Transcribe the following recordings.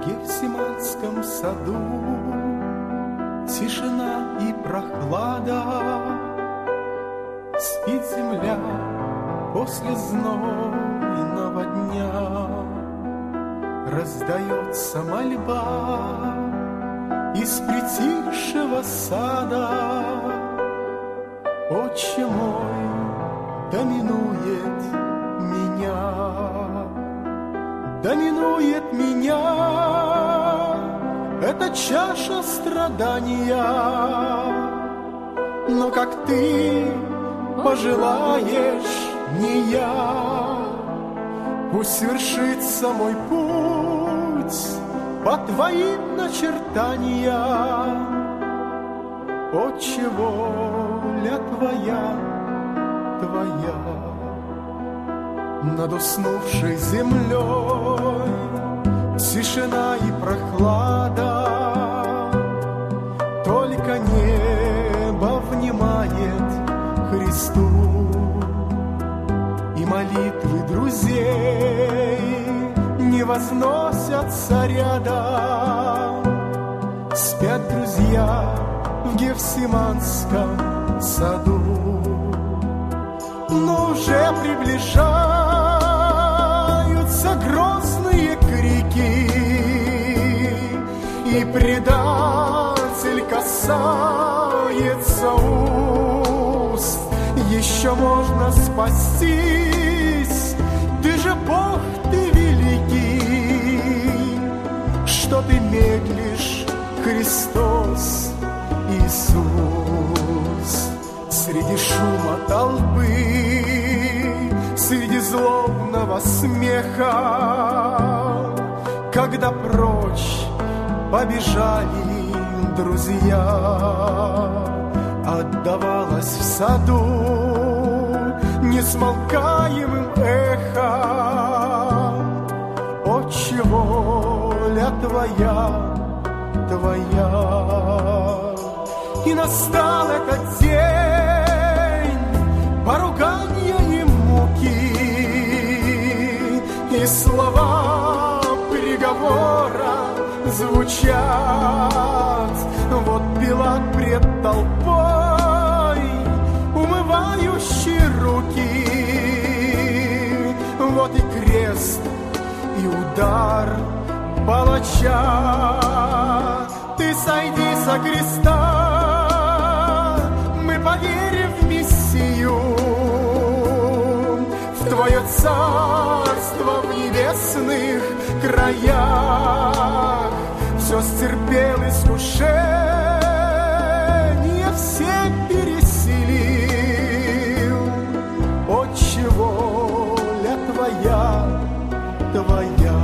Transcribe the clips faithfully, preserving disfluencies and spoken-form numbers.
Гефсиманском саду тишина и прохлада, спит земля после знойного дня. Раздается мольба из притихшего сада. Отче мой доминует меня, доминует меня эта чаша страдания. Но как ты пожелаешь, не я, пусть свершится мой путь по твоим начертаниям. Отче, воля твоя, твоя над уснувшей землей тишина и прохлада. Только небо внимает Христу, и молитвы друзей не возносятся рядом. Спят друзья в Гефсиманском саду, но уже приближаются грозные крики, и предатель касается уст. Еще можно спастись, ты же Бог, ты великий. Что ты медлишь, Христос Иисус? Среди шума толпы, среди злобного смеха, когда прочь побежали друзья, отдавалось в саду несмолкаемым эхом. Отче, воля твоя, твоя. И настал этот день поругания и муки, и слова приговора звучат. Вот Пилат пред толпой, умывающий руки. Вот и крест, и удар палача. Ты сойди со креста, мы поверим в Мессию, в Твое царство в небесных краях. Все стерпел искушение, все переселил. Отче, воля твоя, твоя.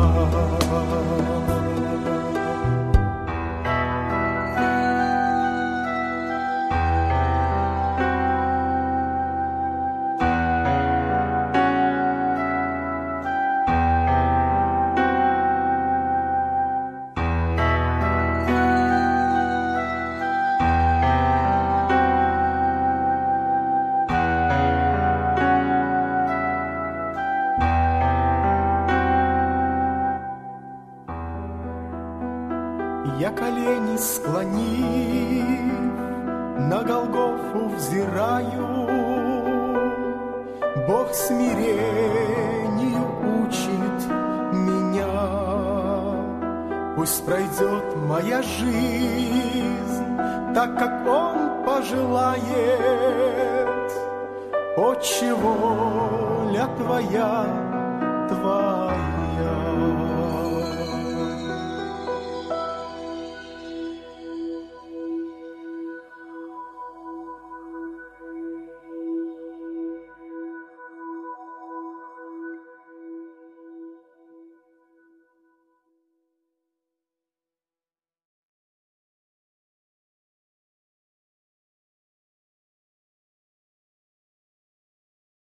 Я колени склонив, на Голгофу взираю. Бог смирению учит меня. Пусть пройдет моя жизнь так, как Он пожелает. Отче, воля твоя, твоя.